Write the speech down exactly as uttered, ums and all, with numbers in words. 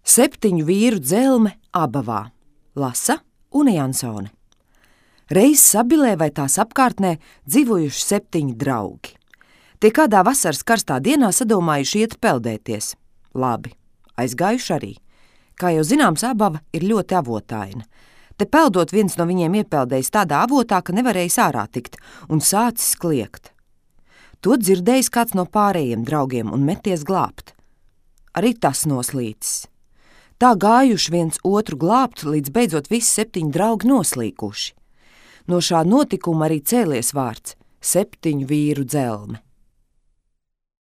Septiņu vīru dzelme abavā. Lasa Une Jansone. Reiz Sabilē vai tās apkārtnē dzīvojuši septiņi draugi. Tie kādā vasaras karstā dienā sadomājuši iet peldēties. Labi, aizgājuši arī. Kā jau zināms, abava ir ļoti avotaina. Te peldot viens no viņiem iepeldējis tādā avotā, ka nevarējis ārā tikt un sācis kliegt. To dzirdējis kāds no pārējiem draugiem un meties glābt. Arī tas noslīcis. Tā gājuši viens otru glābt, līdz beidzot visi septiņi draugi noslīkuši. No šā notikuma arī cēlies vārds septiņu vīru dzelme.